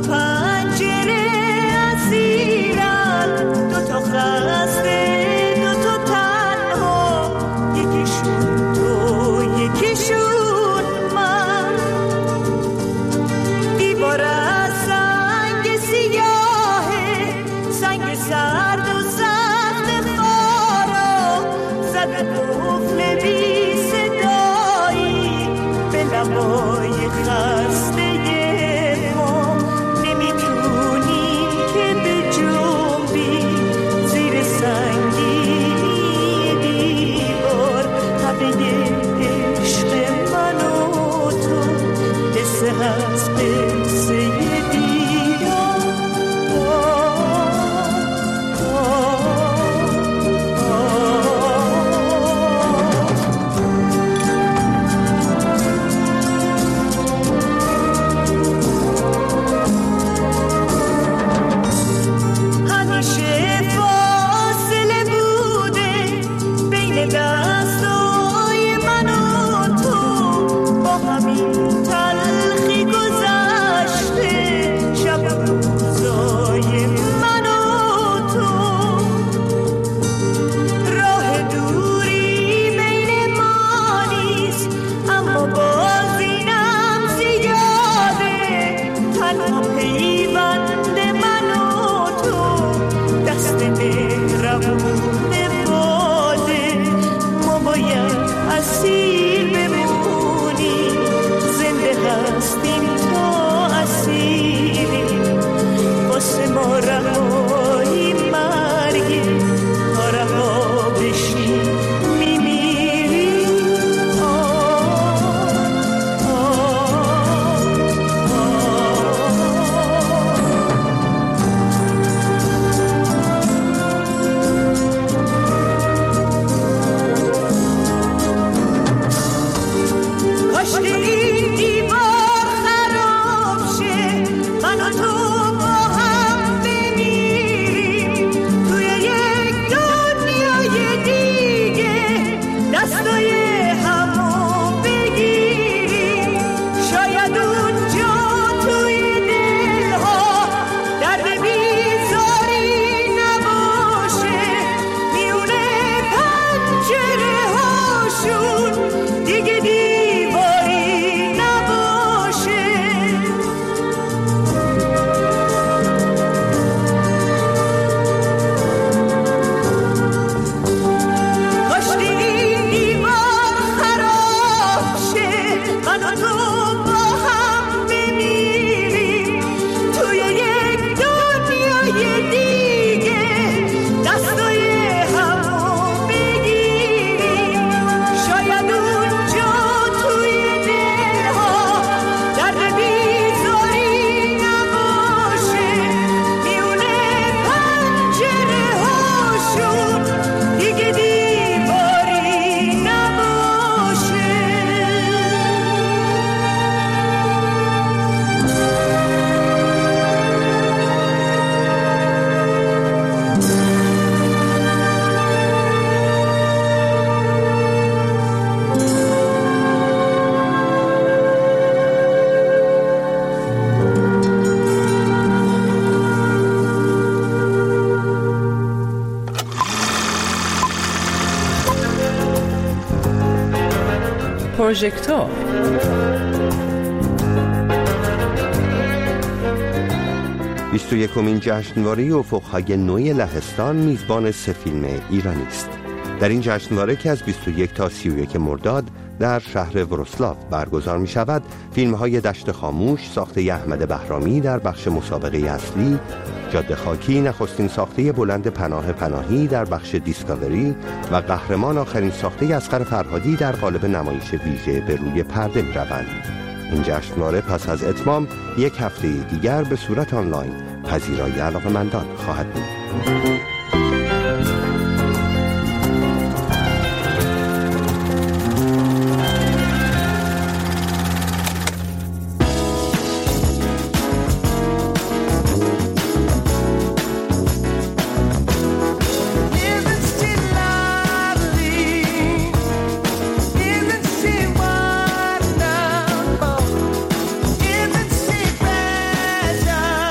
پنجره اسیرن، دو تا خسته دو تا تنها، یکیشون تو یکیشون من. دیوار از سنگ سیاهه، سنگ سرد و سخت خارا، زده قفل بی صدایی به لبای خسته ما. نمیتونیم که به جنبی زیر سنگینی دیوار، همه عشق من و تو قصه هست قصه دیار. همیشه فاصله بوده بین دستای من و تو، با همین تلخی گذشته شب و روزای من و تو. راه دوری بین ما نیست، اما باز اینم زیاده، تنها پیوند من و تو دست مهربون باده. ما باید اسیر بمونیم، زنده هستیم تا اسیریم، واسه ما رهایی مرگی، تا رها بشیم میمیریم. کاش این دیوار خراب شه، من و تو با هم بمیریم توی یک دنیای دیگه، دستای همو بگیریم. شاید اونجا توی دلها درد بیزاری نباشه، میونه پنجره هاشون دیگه دیواری نباشه. کاش این دیوار خراب شه، من و تو با هم بمیریم توی یک دنیای دیگه، دستای همو بگیریم. شاید اونجا توی دلها درد بیزاری نباشه، میونه پنجره هاشون دیگه دیواری نباشه. پروژکتور. یکمین جشنواره افق‌های نوی لهستان میزبان 3 فیلم ایرانی است. در این جشنواره که از 21 تا 31 مرداد در شهر ورسلاو برگزار می شود، فیلم‌های دشت خاموش ساخته احمد بهرامی در بخش مسابقه اصلی، جاده خاکی نخستین ساخته بلند پناه پناهی در بخش دیسکاوری و قهرمان آخرین ساخته اصغر فرهادی در قالب نمایش ویژه به روی پرده می روند. این جشنواره پس از اتمام 1 هفته دیگر به صورت آنلاین پذیرای علاقه‌مندان خواهد بود. Isn't she bad?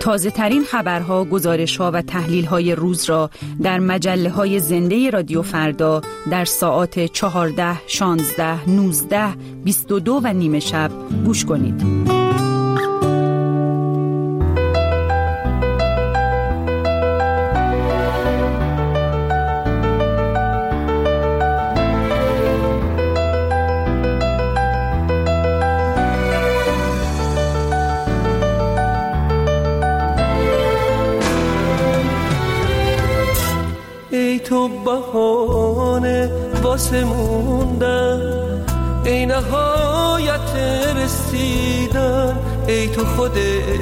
تازه ترین خبرها، گزارش‌ها و تحلیل‌های روز را در مجله‌های زنده رادیو فردا در ساعات 14، 16، 19، 22 و نیم شب گوش کنید. تو بهانه واسه موندن، ای نهایت رسیدن، ای تو خود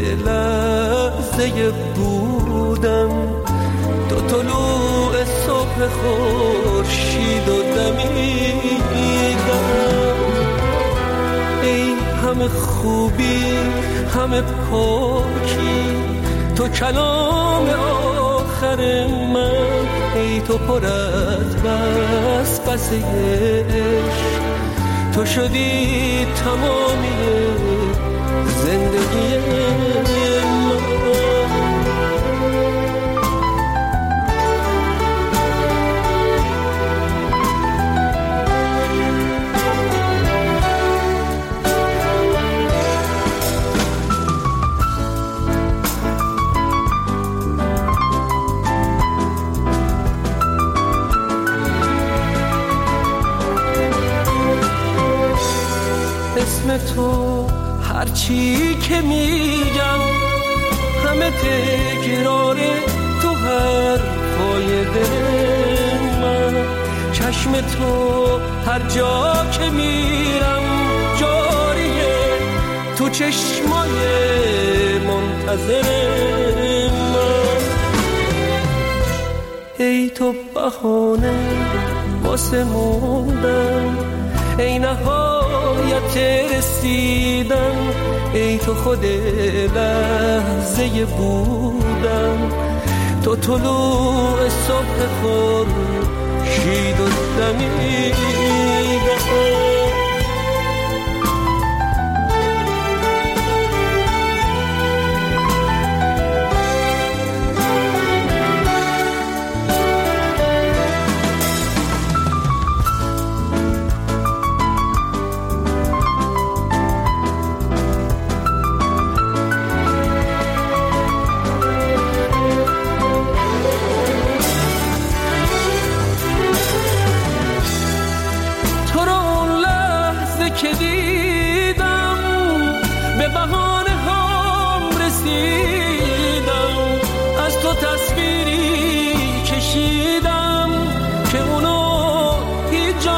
لحظه بودن، تو طلوع صبح خورشید و دمیدن، ای همه خوبی همه پاکی، تو کلام آخر من، ای تو پر از وسوسه عشق، تو شدی تمامی زندگی من. اسم تو هرچی که میگم همه تکرار تو حرفای دل من، چشم تو هر جا که میرم جاریه، تو چشمای منتظر من، ای تو بهانه واسه موندن، ای نهایت رسیدن، ای تو خود لحظه بودن، تو طلوع صبح خورشید و دمیدن. که دیدم به بهانه هم رسیدم، از تو تصویری کشیدم که اونو هیچ جا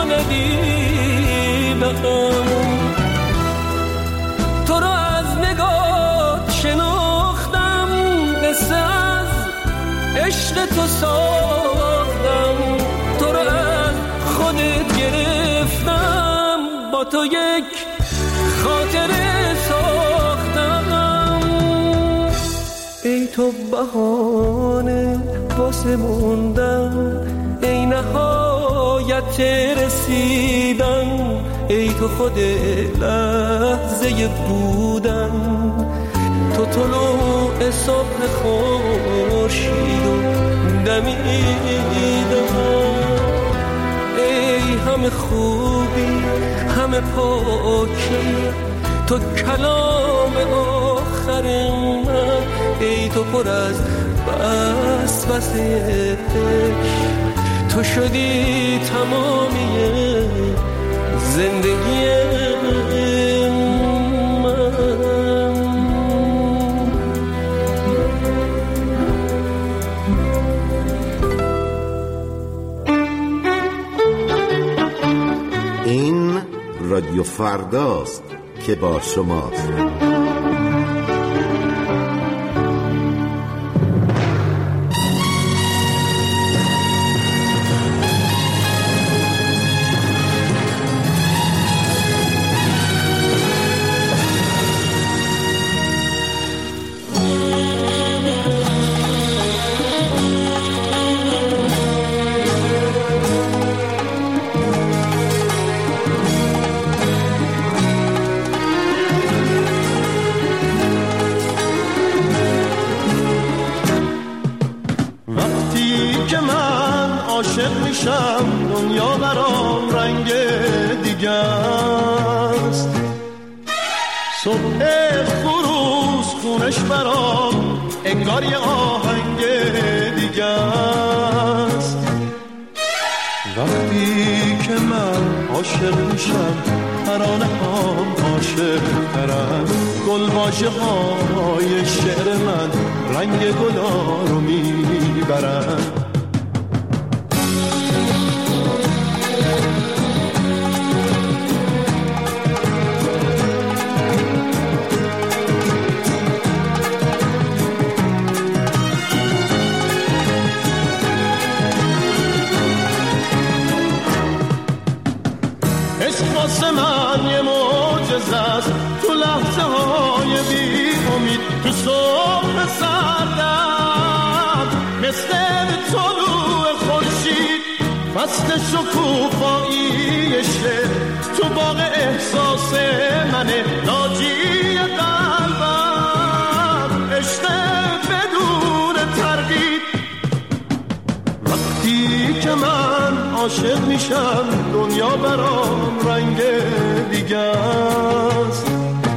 ندیدم، تو رو از نگاه شناختم، قصه از عشق تو ساختم، تو رو از خودت گرفتم، با تو یک خاطره ساختم، ای تو بهانه واسه موندن، ای نهایت رسیدن، ای تو خود لحظه بودن، تو طلوع صبح خورشید و دمیدن، ای همه خوبی همه پاکی، تو کلام آخر من، ای تو پر از وسوسه، تو شدی تمامی زندگی من. این رادیو فرداست که با شماست. صبح خروس خونش برام انگار یه آهنگ دیگه است. وقتی که من عاشق میشم ترانه هم عاشق ترم، گلواژه های شعر من رنگ گلا رو میبرن. واسه من یه معجزه است، تو لحظه های بی امید، تو صبح سردم مثل طلوع خورشید، فصل شکوفایی شعر تو باغ احساس منه، ناجی قلبم عشق بدون تردید. وقتی که من عاشق میشم دنیا برام رنگ دیگه است.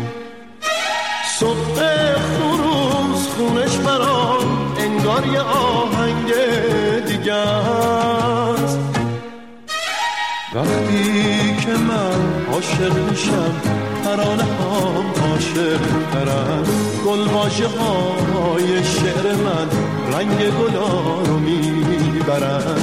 صبح خروس خونش برام انگار یه آهنگ دیگه است. وقتی که من عاشق میشم ترانه هم عاشق ترم، گلواژه های شعر من رنگ گلا رو میبرن.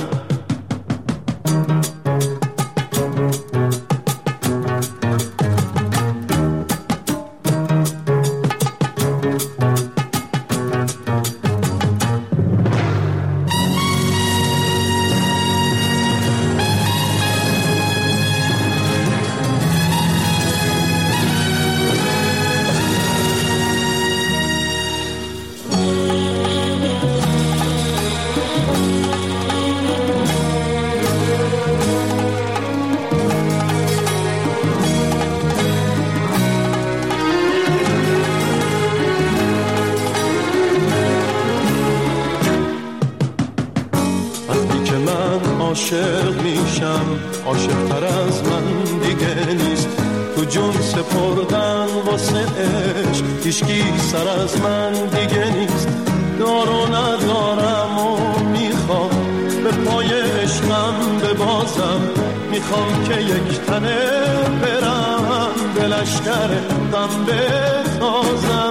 عاشق میشم عاشق تر از من دیگه نیست، تو جون سپردن واسه عشق هیچکی سر از من دیگه نیست. دار و ندارم و میخوام به پای عشقم ببازم، میخوام که یک تنه برم به لشکر غم بتازم.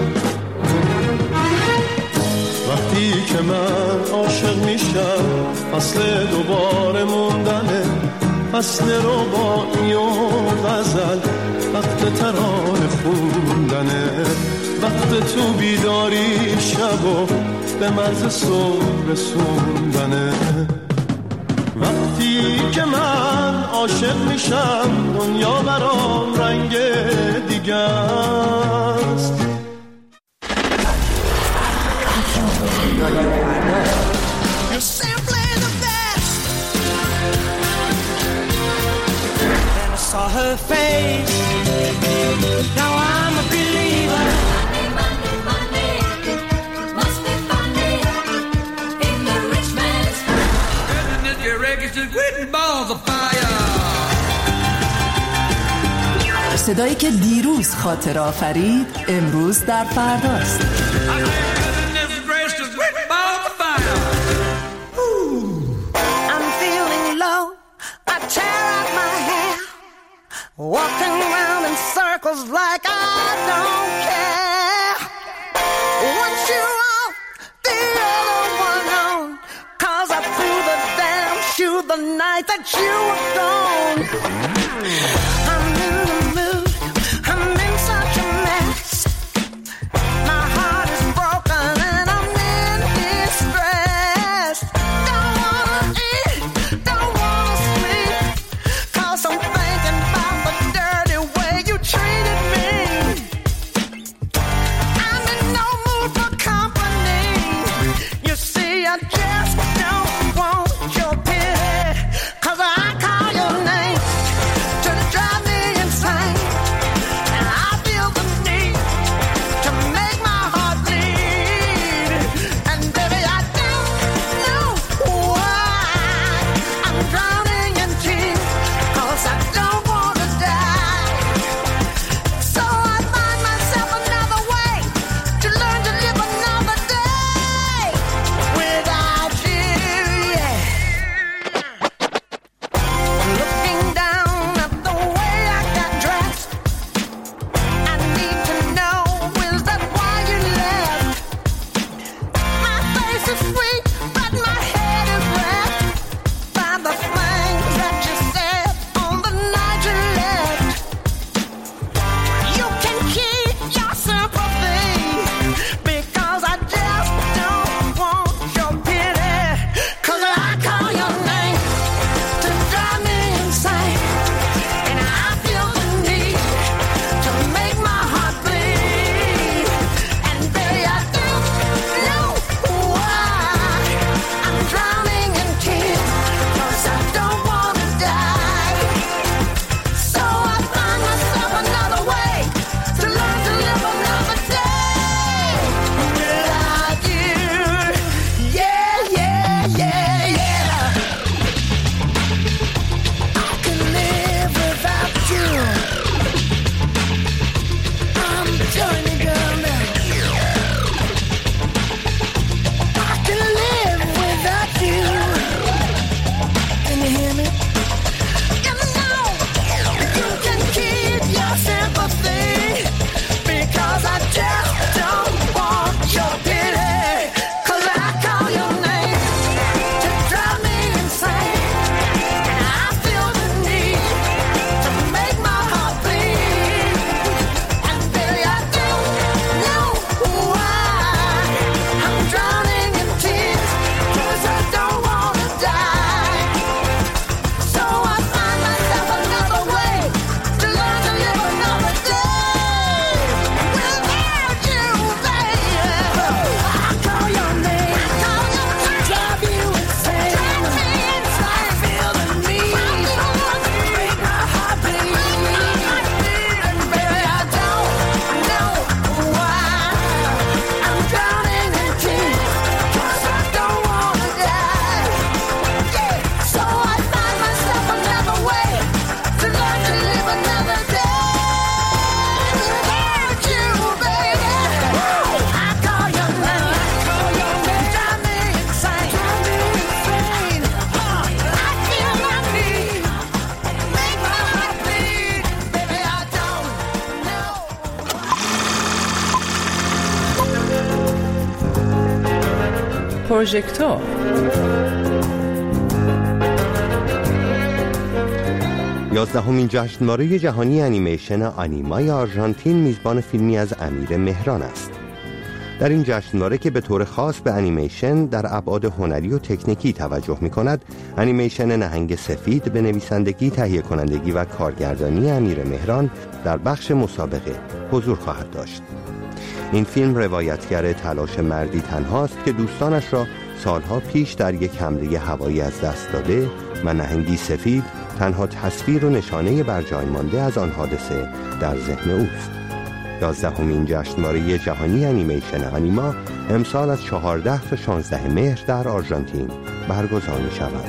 وقتی که من عاشق میشم فصل دوباره موندنه، فصل رباعی و غزل، وقت ترانه خوندنه، وقت تو بیداری شب و به مرز صبح رسوندنه. وقتی که من عاشق میشم دنیا برام رنگ دیگه است. Saw her face. Now I'm a believer. Money, money, must be funny in the rich man's house. Isn't it your records with balls of fire? صدایی که دیروز خاطر آفرید امروز در فرداست. I'm feeling low. I tear out my hair. Walking around in circles like I don't care. Once you're off, the other one on. 'Cause I threw the damn shoe the night that you were gone. I'm in the mood, I'm in such a mess. My heart is broken and I'm in distress. Don't wanna eat, don't wanna sleep, 'cause I'm thinking about the dirty way you treated me. I'm in no mood for company. You see, I just don't want your pity, 'cause I call your name to drive پروژکتور. یازدهمین جشنواره جهانی انیمیشن آنیمای آرژانتین میزبان فیلمی از امیر مهران است. در این جشنواره که به طور خاص به انیمیشن در ابعاد هنری و تکنیکی توجه می‌کند، انیمیشن نهنگ سفید به نویسندگی، تهیه کنندگی و کارگردانی امیر مهران در بخش مسابقه حضور خواهد داشت. این فیلم روایتگر تلاش مردی تنهاست که دوستانش را سالها پیش در یک حمله هوایی از دست داده و نهنگی سفید تنها تصویر و نشانه بر جای مانده از آن حادثه در ذهن اوست. 11مین جشنواره جهانی انیمیشن آنیما امسال از 14 تا 16 مهر در آرژانتین برگزار می شود.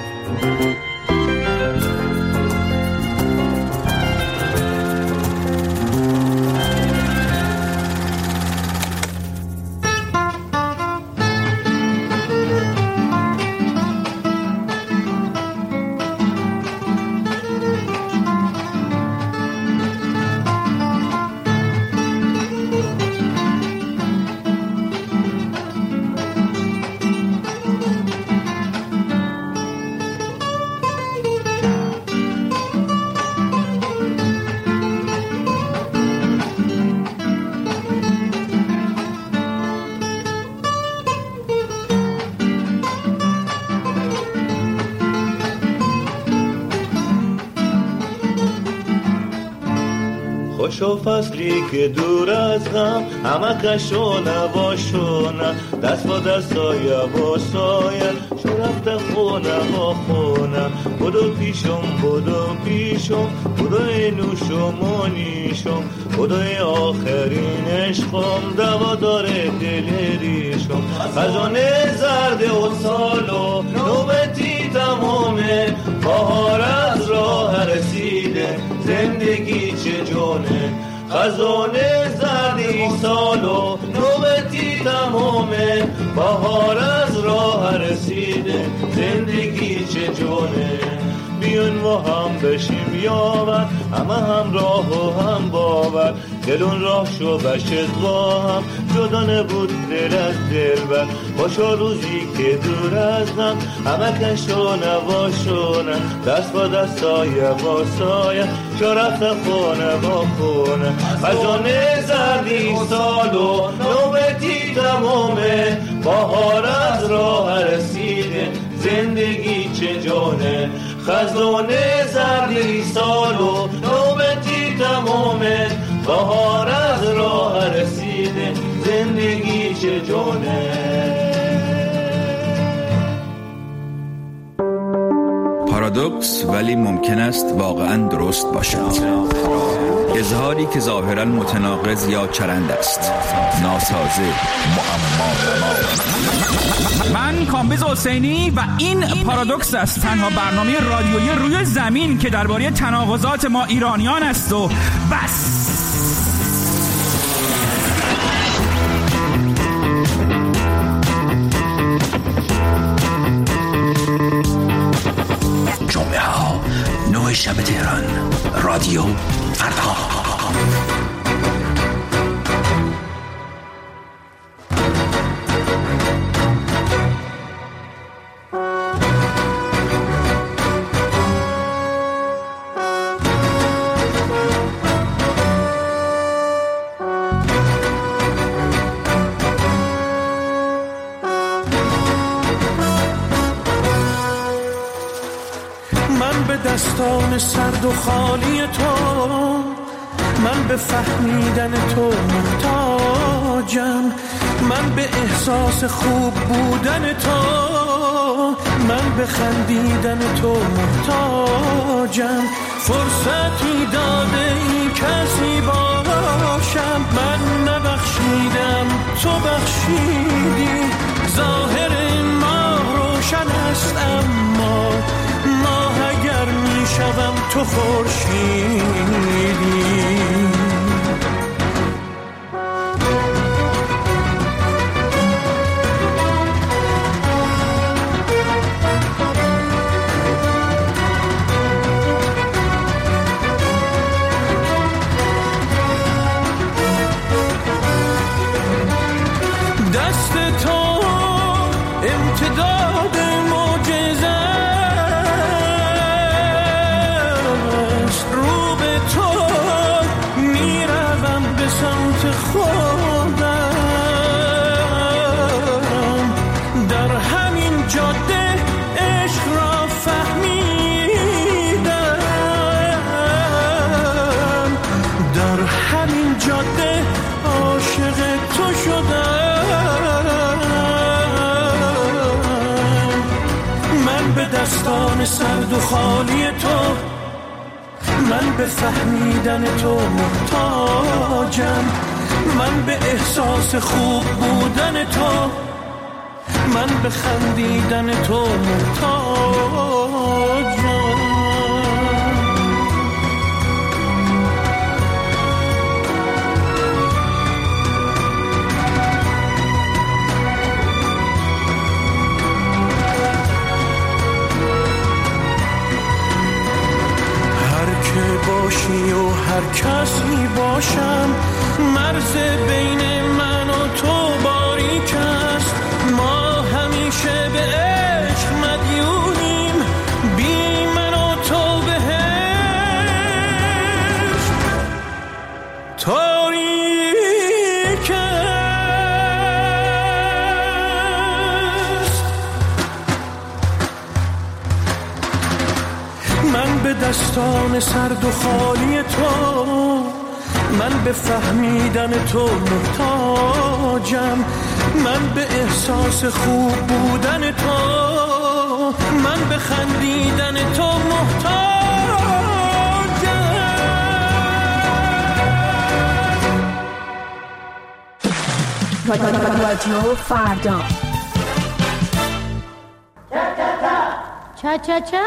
خوشو فصلی که دور از غم همه کشو نباشونه، دست با دستای با سایه شو رفته خونه با خونه. بدو پیشم بدو اینوشم و نیشم، بدو آخرین عشقم دوا داره دل ریشم. خزانه زرد و سالو نوبتی تمامه، بهار از راه رسیده زندگی چه جونه. خزانه زردی سالو نوبتی تمامه، بهار از راه رسیده زندگی چه جونه. بیون و هم بشیم یاور، همه هم راه و هم باور، دلون راه شو بشت با هم جدا نبود دل از دل بر. باشا روزی که دور از هم همه کشو نباشونه، دست با دستای با سایه شو رفت خونه با خونه. خزانه زردی سالو نوبتی تمامه، بهار از راه رسیده زندگی چه جونه. خزانه زردی سالو نوبتی تمامه، بهار از راه رسیده زندگی چه جونه. پارادوکس ولی ممکن است واقعا درست باشد. اظهاری که ظاهرا متناقض یا چرند است، ناسازه، معما. من کامبیز حسینی و این پارادوکس است، تنها برنامه رادیویی روی زمین که درباره تناقضات ما ایرانیان است و بس. جمعه ها 9 شب تهران، رادیو فردا. دستان سرد و خالی تو، من به فهمیدن تو محتاجم، من به احساس خوب بودن تو، من به خندیدن تو محتاجم. فرصتی داده ای کسی باشم، من نبخشیدم تو بخشیدی. ظاهر ما روشن است اما ماه اگر می شوم تو خورشیدی. دستان سرد و خالی تو، من به فهمیدن تو محتاجم، من به احساس خوب بودن تو، من به خندیدن تو محتاجم. باشی و هر کسی باشم، مرز بین من و تو باریک است، ما همیشه به عشق مدیونیم، بی من و تو بهش تاریک است. من به دستان سرد و خالی تو، من به فهمیدن تو محتاجم، من به احساس خوب بودن تو، من به خندیدن تو محتاجم. رادیو فردا. چا چا چا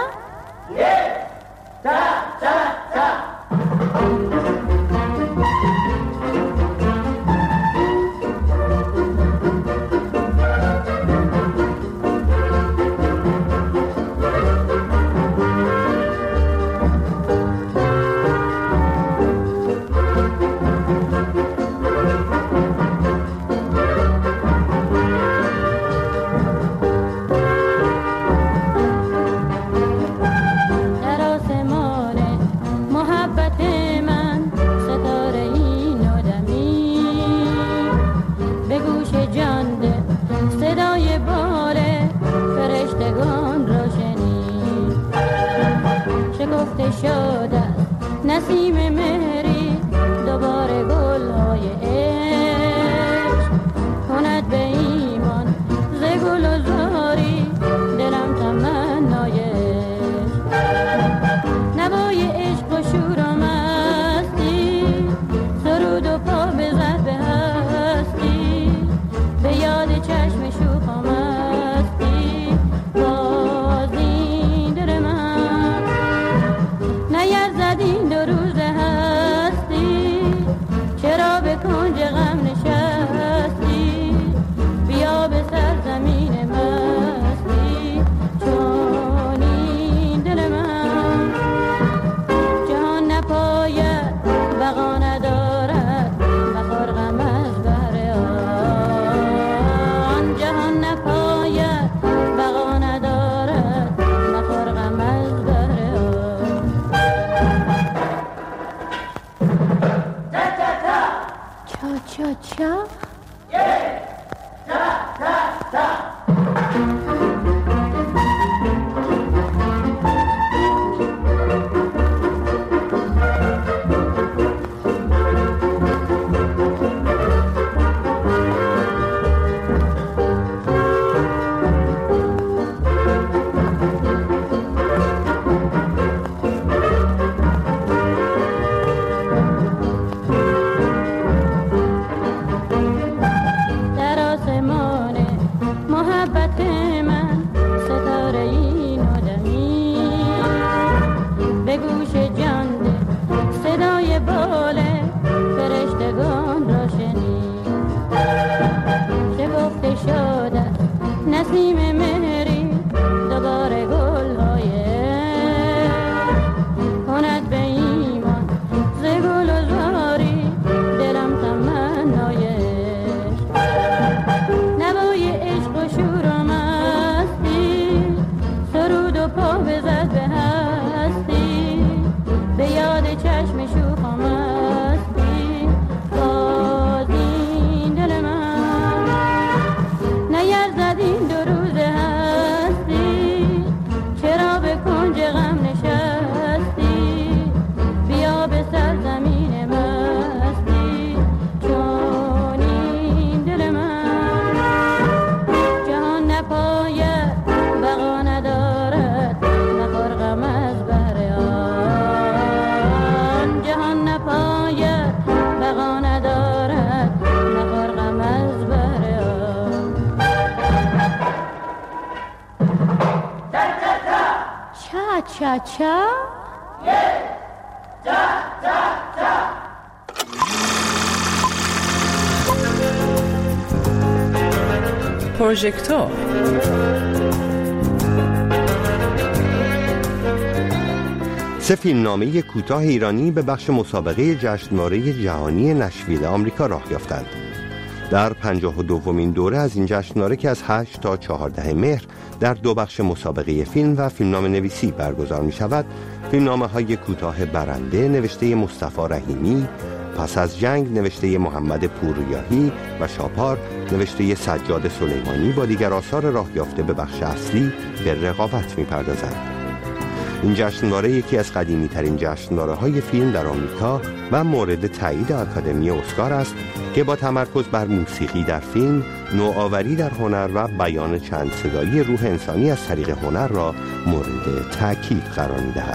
تا تا تا. نسیم مهری دوباره گل‌های عشق کند به ایمان ز گل و زاری دلم تمنای عشق. نوای عشق و شور و مستی سرود و پا بزد به هستی، به یاد چشم شوخ و مستی بازی در من نیرزد این دو روز هستی، چرا به کنج غم نشستی، بیا به سرزمین مستی چون این دل من. جهان نپاید بقا ندارد بخور غم از بهر آن، جهان نپاید بقا ندارد بخور غم از بهر آن. چا چا چا تا تا تا. نسیم مهری دوباره گل‌های کند به ایمان ز گل و زاری دلم تمنای عشق. نوای عشق و شور و مستی سرود و پا بزد به هستی، به یاد چشم شوخ و مستی آید بقا ندارد نخور غم از بر آب. چا چا چا پروژکتور سه فیلمنامه کوتاه ایرانی به بخش مسابقه جشنواره جهانی نشویل آمریکا راه یافتند. در 52مین دوره از این جشنواره که از 8 تا 14 مهر در دو بخش مسابقه فیلم و فیلمنامه نویسی برگزار می شود، فیلمنامه های کوتاه برنده نوشته مصطفی رحیمی، پس از جنگ نوشته محمد پورریاحی و شاپار نوشته سجاد سلیمانی با دیگر آثار راه یافته به بخش اصلی به رقابت می پردازند. این جشنواره یکی از قدیمی ترین جشنواره های فیلم در آمریکا و مورد تایید آکادمی اسکار است که با تمرکز بر موسیقی در فیلم، نوآوری در هنر و بیان چند صدایی روح انسانی از طریق هنر را مورد تأکید قرار می‌دهد.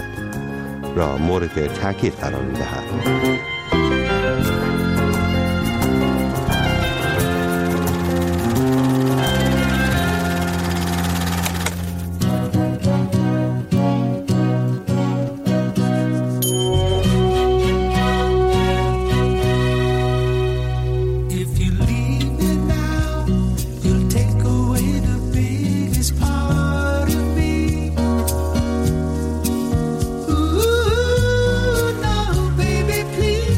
Ooh, no, baby, please.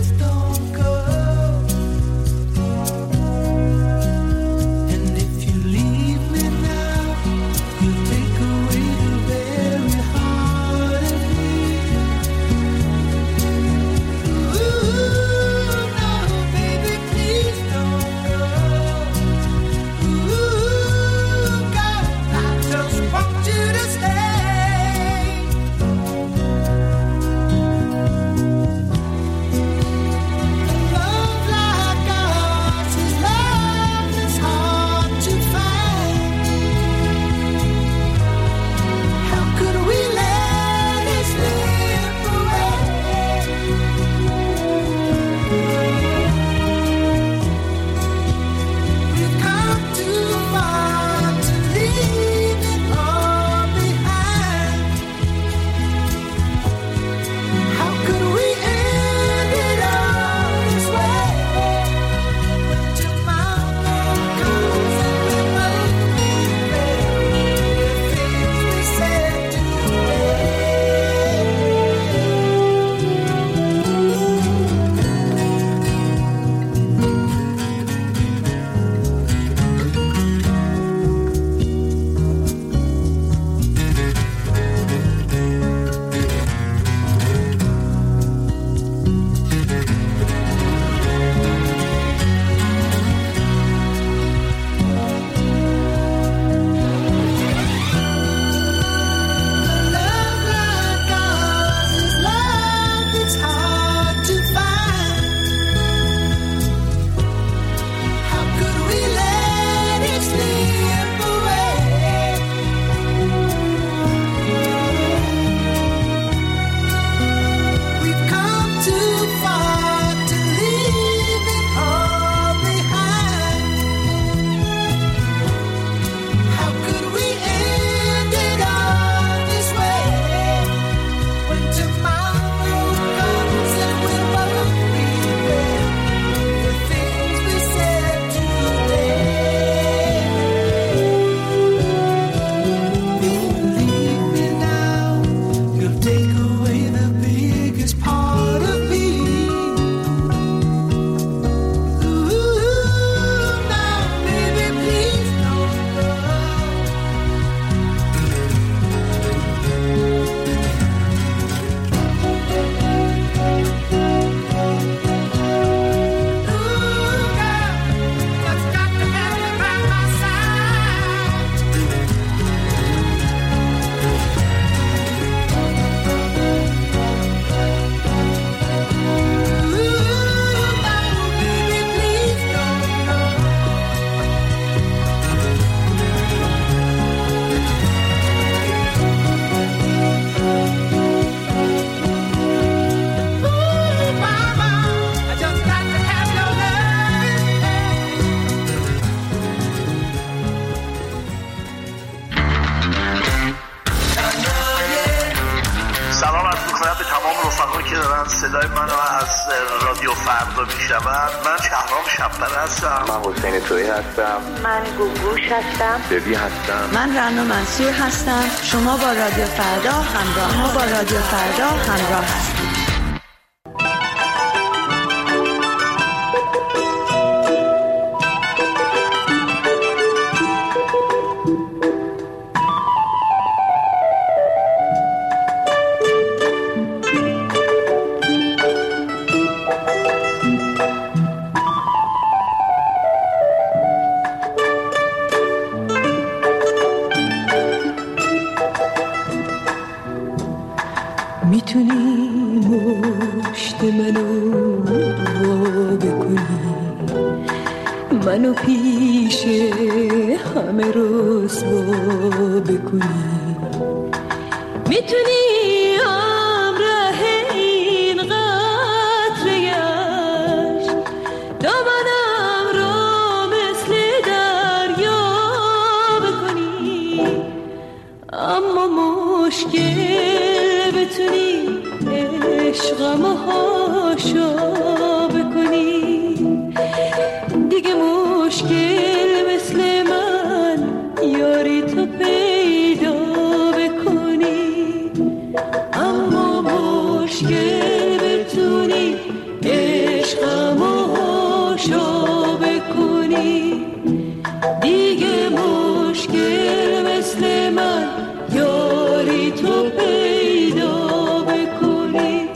صدای منو از رادیو فردا میشنون. من شهرام شب‌پره هستم. من حسین تویی هستم. من گوگوش هستم. ببی هستم. من رنا منصور هستم. شما با رادیو فردا همراه هستید. میتونی مشت منو وا بکنی، منو پیش همه رسوا بکنی. میتونی همراه این قطره عشق دامنم رو مثل دریا بکنی. اما مشکل بتونی عشقمو هاشا بکنی. دیگه مشکل مثل من یاری تو پیدا بکنی. اما مشکل بتونی عشقمو هاشا بکنی. دیگه مشکل مثل من یاری تو پیدا بکنی.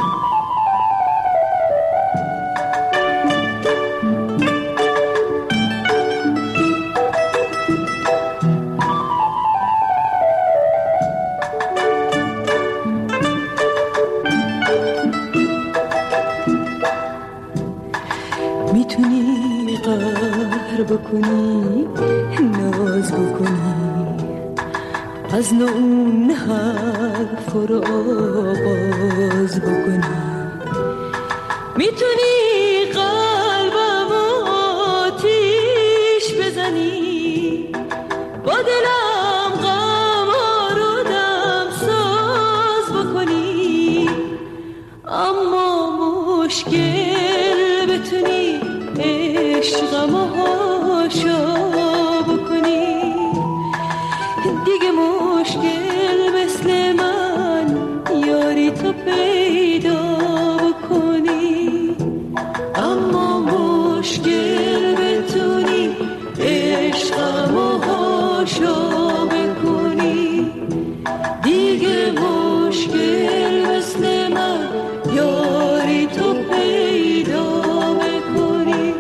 میتونی قهر بکنی، ناز بکنی، از اون حرف رو آغاز بکنی. میتونی قلبم آتیش بزنی، با دلم غم رو دم ساز بکنی. اما مشکل بتونی عشقم هاشا بکنی. دیگه مشکل مثل من یاری تو پیدا بکنی. اما مشکل بتونی عشقم هاشا بکنی. دیگه مشکل مثل من یاری تو پیدا بکنی.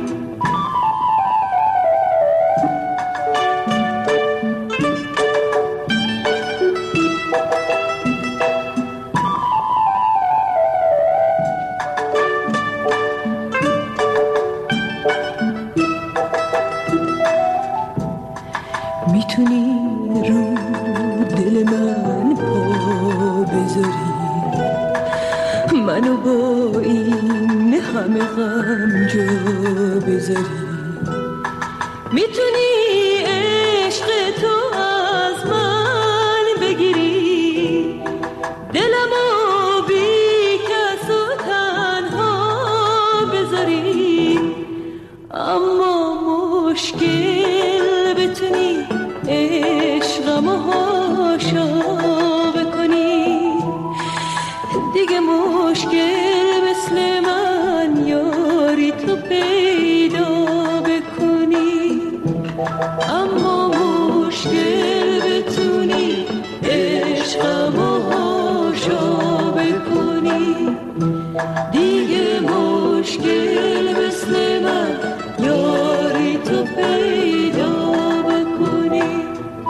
میتونی رو دل من پا بذاری، منو با این همه غم جا بذاری. میتونی عشق تو از من بگیری، دلمو بی کس و تنها بذاری. اما مشکل بتونی عشقمو هاشا بکنی. دیگه مشکل مثل من یاری تو پیدا بکنی. اما مشکل بتونی عشقمو هاشا بکنی. دیگه مشکل مثل من یاری تو پیدا بکنی.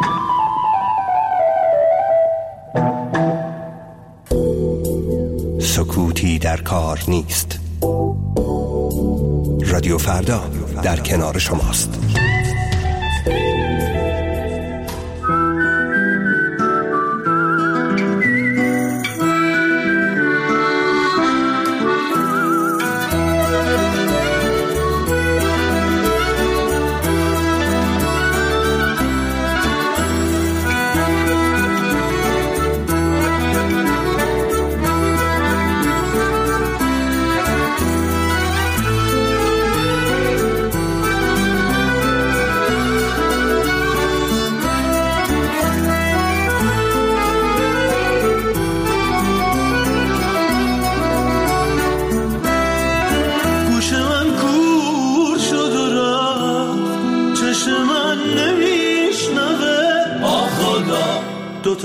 سکوتی در کار نیست. رادیو فردا در کنار شماست.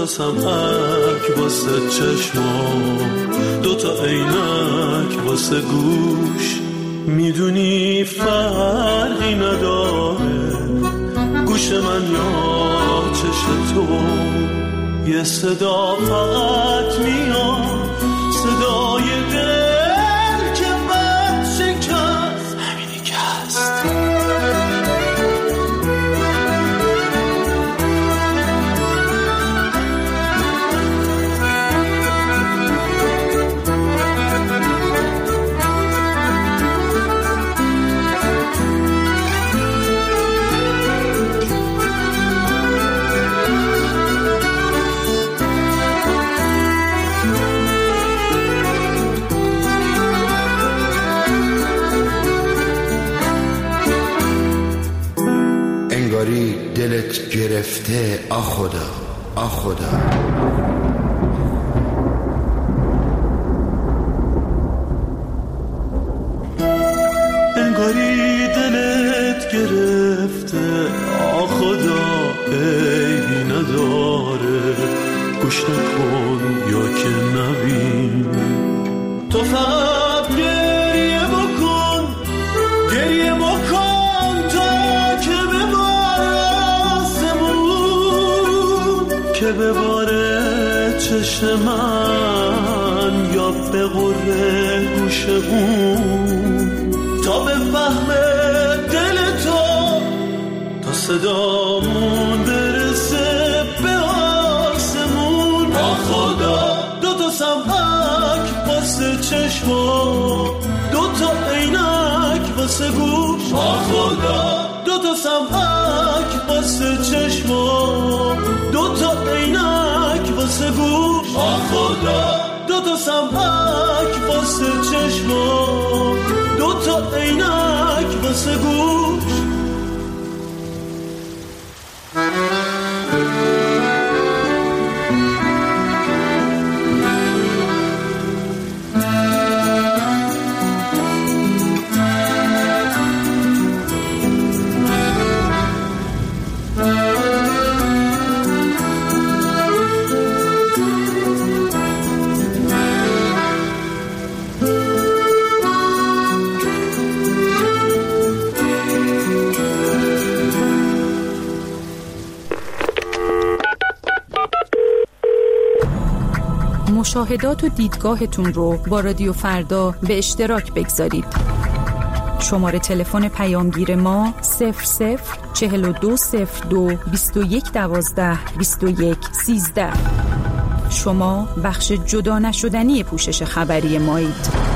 تا سمعک واسه چشما، 2 تا عینک واسه گوش. میدونی فرقی نداره گوش من یا چش تو، یه صدا فقط میاد، صدای دل که بد شکست، همینی که هست. دلت گرفته آخدا آخدا. انگاری دلت گرفته آخدا، عیبی نداره گوش نکن یا که نبین. تو فقط گریه بکن، گریه بکن تا که که بباره چشم من یا به غره گوش اون، تا بفهمه دل تو، تا صدامون برسه به آسمون. خدا 2 تا سمعک واسه چشما، 2 تا عینک واسه گوش. خدا 2 تا سمعک واسه چشما، 2 تا عینک واسه گوش. خدا 2 تا سمعک واسه چشما، 2 تا عینک واسه گوش. مشاهدات و دیدگاهتون رو با رادیو فردا به اشتراک بگذارید. شماره تلفن پیامگیر ما 004202 2112 2113. شما بخش جدا نشدنی پوشش خبری مایید.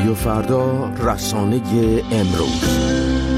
رادیو فردا، رسانه امروز.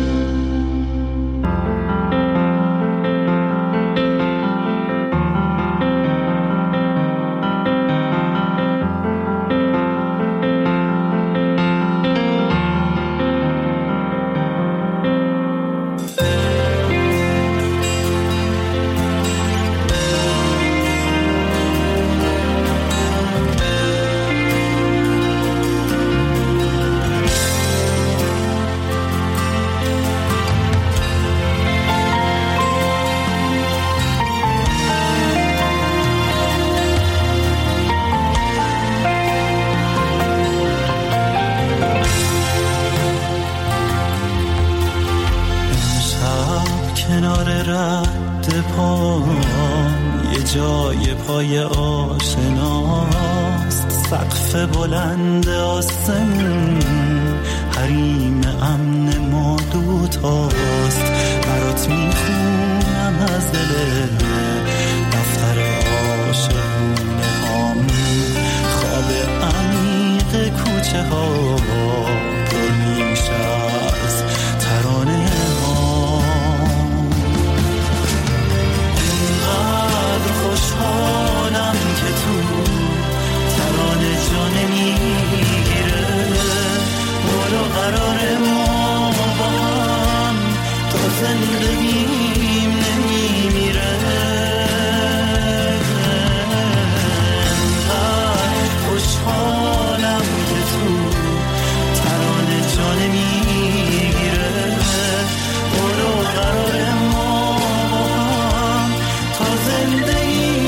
جای پای آشناست، سقف بلند آسمون، حریم امن ما دوتاست. برات میخونم از دل دفتر عاشقونه هام، خواب عمیق کوچه ها پر میشه از ترانه خوشحالم که تو ترانه جان میگیره، برو قرار ما با هم تا زندگیم نمیمیره. خوشحالم که تو ترانه جان میگیره، برو قرار ما با هم تا زندگی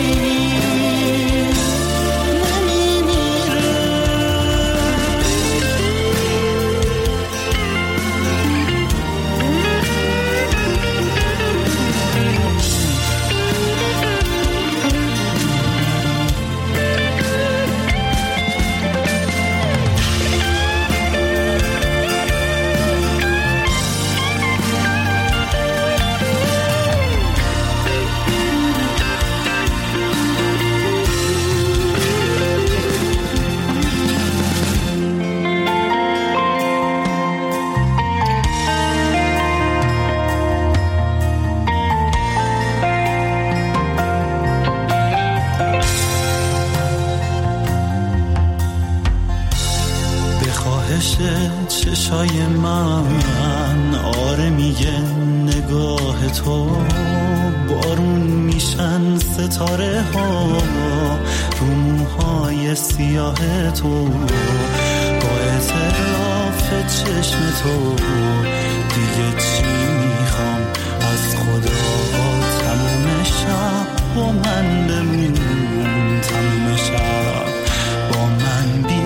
چشای من آره میگه نگاه تو، بارون میشن ستاره ها رو موهای سیاه تو، با اعتراف چشم تو دیگه چی میخوام از خدا. تموم شب با من بمون، تموم شب با من بیا.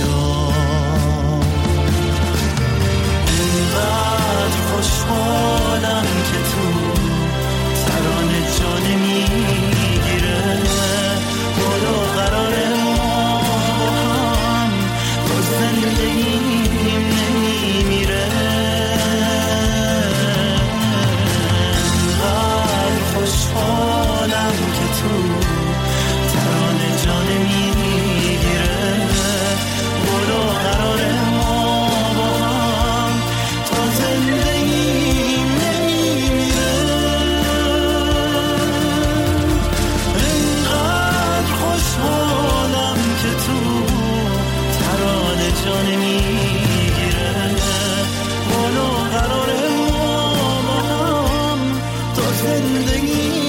خوشحالم که تو ترانه جان میگیره، برو قرار ما با هم تا زندگیم نمیمیره. خوشحالم که تو ترانه جان میگیره، برو قرار ما با هم تا زندگیم نمیمیره. انقدر خوشحالم که تو ترانه جان میگیره، برو قرار ما با هم تا زندگی